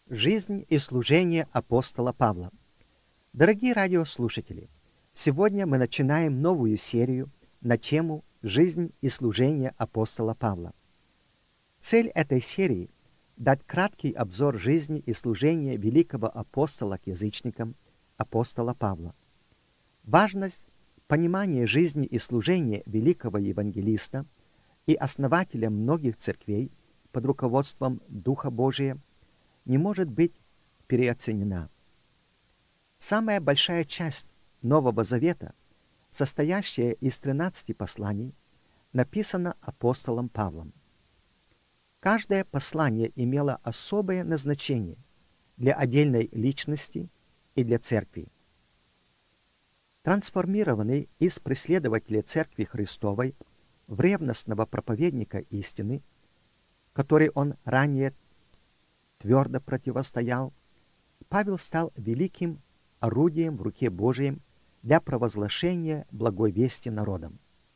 Жизнь и служение апостола Павла. Дорогие радиослушатели, сегодня мы начинаем новую серию на тему «Жизнь и служение апостола Павла». Цель этой серии – дать краткий обзор жизни и служения великого апостола к язычникам, апостола Павла. Важность понимания жизни и служения великого евангелиста и основателя многих церквей под руководством Духа Божия не может быть переоценена. Самая большая часть Нового Завета, состоящая из 13 посланий, написана апостолом Павлом. Каждое послание имело особое назначение для отдельной личности и для церкви. Трансформированный из преследователя Церкви Христовой в ревностного проповедника истины, который он ранее твердо противостоял, Павел стал великим орудием в руке Божией для провозглашения благой вести народам.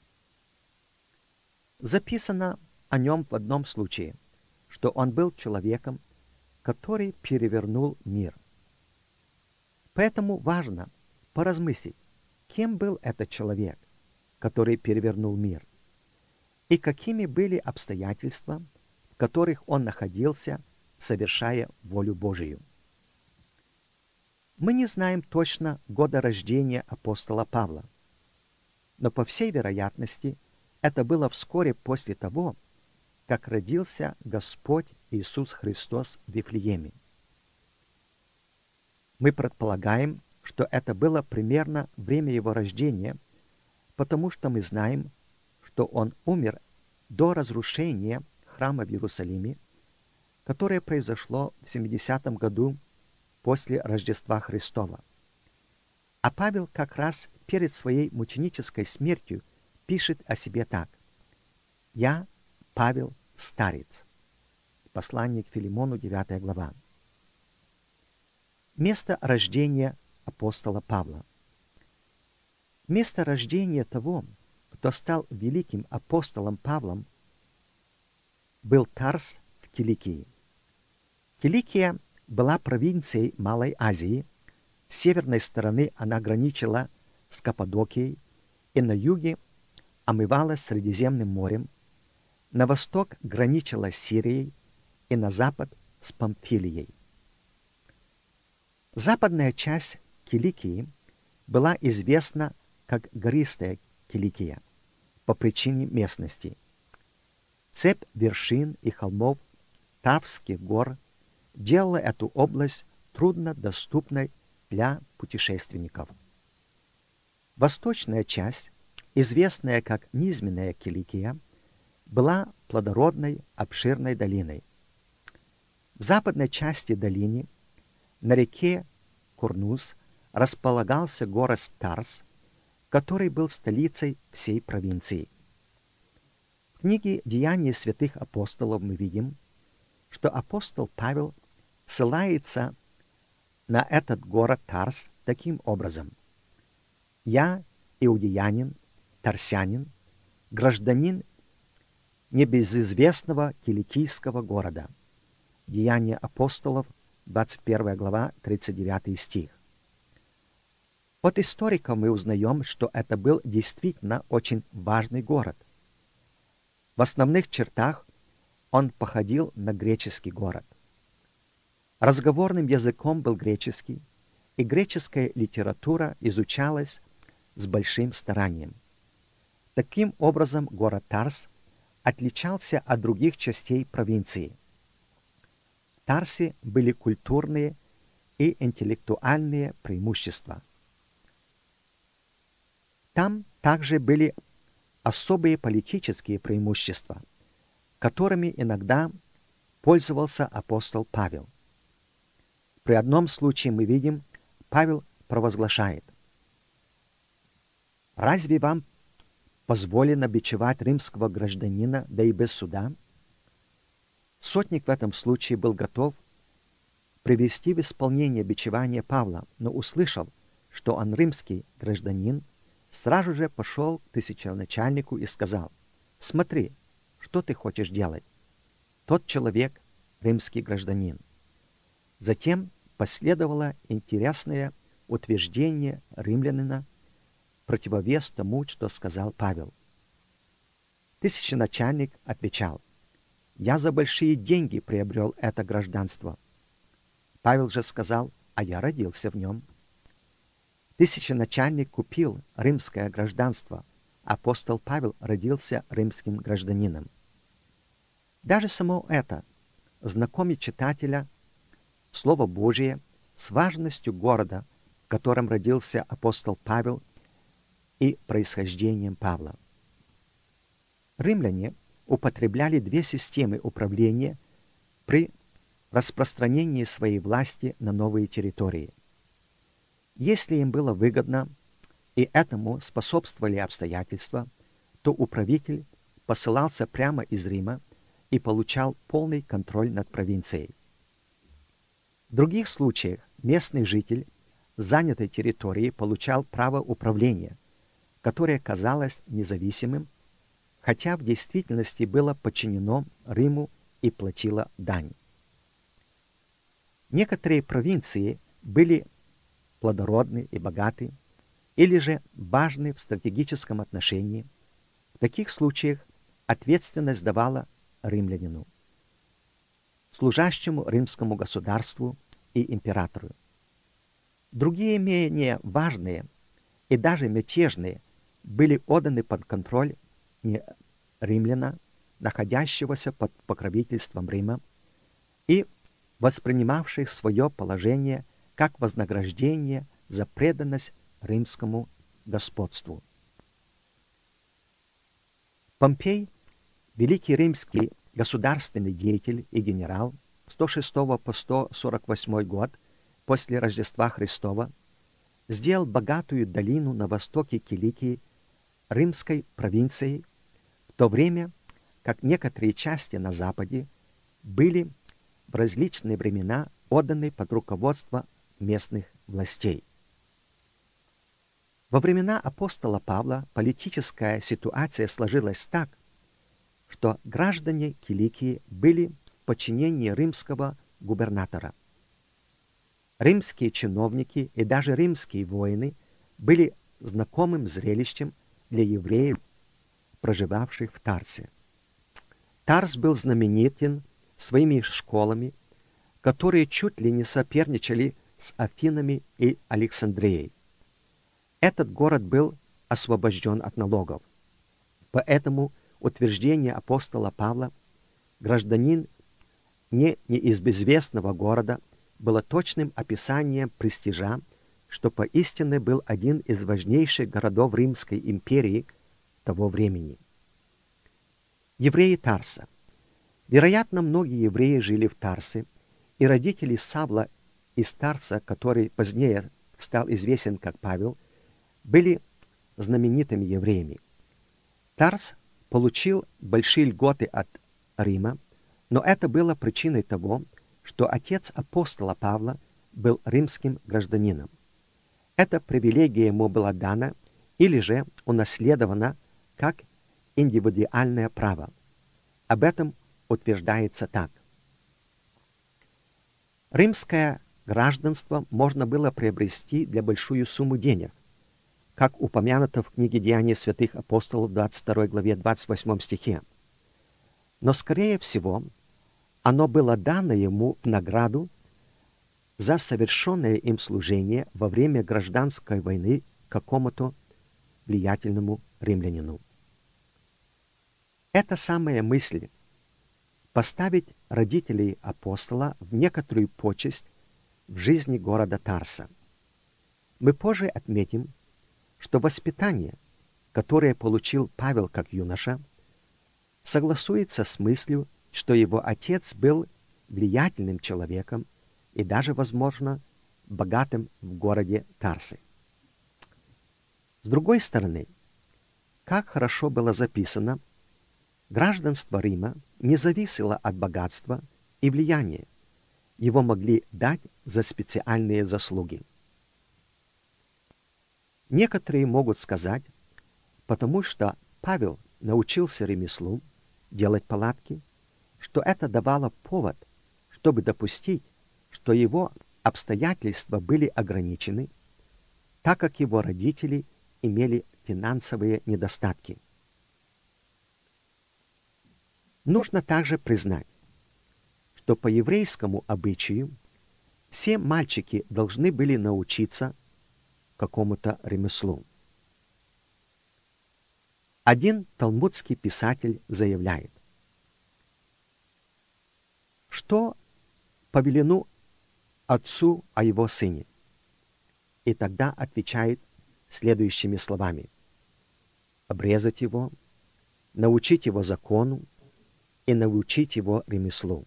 Записано о нем в одном случае, что он был человеком, который перевернул мир. Поэтому важно поразмыслить, кем был этот человек, который перевернул мир, и какими были обстоятельства, в которых он находился, совершая волю Божию. Мы не знаем точно года рождения апостола Павла, но по всей вероятности это было вскоре после того, как родился Господь Иисус Христос в Вифлееме. Мы предполагаем, что это было примерно время его рождения, потому что мы знаем, что он умер до разрушения храма в Иерусалиме, которое произошло в 70-м году после Рождества Христова. А Павел как раз перед своей мученической смертью пишет о себе так: «Я, Павел, старец». Послание к Филимону, 9 глава. Место рождения апостола Павла. Место рождения того, кто стал великим апостолом Павлом, был Тарс в Киликии. Киликия была провинцией Малой Азии. С северной стороны она граничила с Каппадокией и на юге омывалась Средиземным морем, на восток граничила с Сирией и на запад с Памфилией. Западная часть Киликии была известна как гористая Киликия по причине местности. Цепь вершин и холмов Таврских гор делала эту область труднодоступной для путешественников. Восточная часть, известная как низменная Киликия, была плодородной, обширной долиной. В западной части долины, на реке Курнус, располагался город Тарс, который был столицей всей провинции. В книге «Деяния святых апостолов» мы видим, что апостол Павел ссылается на этот город Тарс таким образом: «Я, иудеянин, тарсянин, гражданин небезызвестного киликийского города». Деяния апостолов, 21 глава, 39 стих. От историков мы узнаем, что это был действительно очень важный город. В основных чертах он походил на греческий город. Разговорным языком был греческий, и греческая литература изучалась с большим старанием. Таким образом, город Тарс отличался от других частей провинции. В Тарсе были культурные и интеллектуальные преимущества. Там также были особые политические преимущества, которыми иногда пользовался апостол Павел. При одном случае мы видим, Павел провозглашает: «Разве вам позволено бичевать римского гражданина, да и без суда?» Сотник в этом случае был готов привести в исполнение бичевание Павла, но услышав, что он римский гражданин, сразу же пошел к тысяченачальнику и сказал: «Смотри, что ты хочешь делать? Тот человек — римский гражданин». Затем последовало интересное утверждение римлянина в противовес тому, что сказал Павел. Тысяченачальник отвечал: «Я за большие деньги приобрел это гражданство». Павел же сказал: «А я родился в нем». Тысяченачальник купил римское гражданство, апостол Павел родился римским гражданином. Даже само это знакомит читателя Слово Божие с важностью города, в котором родился апостол Павел, и происхождением Павла. Римляне употребляли две системы управления при распространении своей власти на новые территории. Если им было выгодно, и этому способствовали обстоятельства, то управитель посылался прямо из Рима и получал полный контроль над провинцией. В других случаях местный житель занятой территории получал право управления, которое казалось независимым, хотя в действительности было подчинено Риму и платило дань. Некоторые провинции были плодородны и богаты, или же важны в стратегическом отношении. В таких случаях ответственность давала римлянину, служащему римскому государству и императору. Другие менее важные и даже мятежные были отданы под контроль не римляна, находящегося под покровительством Рима, и воспринимавших свое положение как вознаграждение за преданность римскому господству. Помпей, великий римский государственный деятель и генерал, 106 по 148 год после Рождества Христова, сделал богатую долину на востоке Киликии римской провинцией, в то время как некоторые части на западе были в различные времена отданы под руководство местных властей. Во времена апостола Павла политическая ситуация сложилась так, что граждане Киликии были в подчинении римского губернатора. Римские чиновники и даже римские воины были знакомым зрелищем для евреев, проживавших в Тарсе. Тарс был знаменитен своими школами, которые чуть ли не соперничали с Афинами и Александрией. Этот город был освобожден от налогов. Поэтому утверждение апостола Павла «гражданин не из безвестного города» было точным описанием престижа, что поистине был один из важнейших городов Римской империи того времени. Евреи Тарса. Вероятно, многие евреи жили в Тарсе, и родители Савла из Тарса, который позднее стал известен как Павел, были знаменитыми евреями. Тарс получил большие льготы от Рима, но это было причиной того, что отец апостола Павла был римским гражданином. Эта привилегия ему была дана или же унаследована как индивидуальное право. Об этом утверждается так. Римское гражданство можно было приобрести для большую сумму денег, как упомянуто в книге «Деяния святых апостолов» 22 главе 28 стихе. Но, скорее всего, оно было дано ему в награду за совершенное им служение во время гражданской войны какому-то влиятельному римлянину. Эта самая мысль поставить родителей апостола в некоторую почесть в жизни города Тарса. Мы позже отметим, что воспитание, которое получил Павел как юноша, согласуется с мыслью, что его отец был влиятельным человеком и даже, возможно, богатым в городе Тарсы. С другой стороны, как хорошо было записано, гражданство Рима не зависело от богатства и влияния. Его могли дать за специальные заслуги. Некоторые могут сказать, потому что Павел научился ремеслу делать палатки, что это давало повод, чтобы допустить, что его обстоятельства были ограничены, так как его родители имели финансовые недостатки. Нужно также признать, что по еврейскому обычаю все мальчики должны были научиться какому-то ремеслу. Один талмудский писатель заявляет, что повелено отцу о его сыне, и тогда отвечает следующими словами: обрезать его, научить его закону и научить его ремеслу.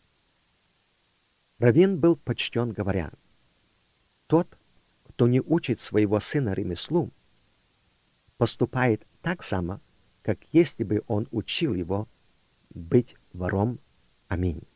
Раввин был почтен, говоря: тот, кто не учит своего сына ремеслу, поступает так само, как если бы он учил его быть вором. Аминь.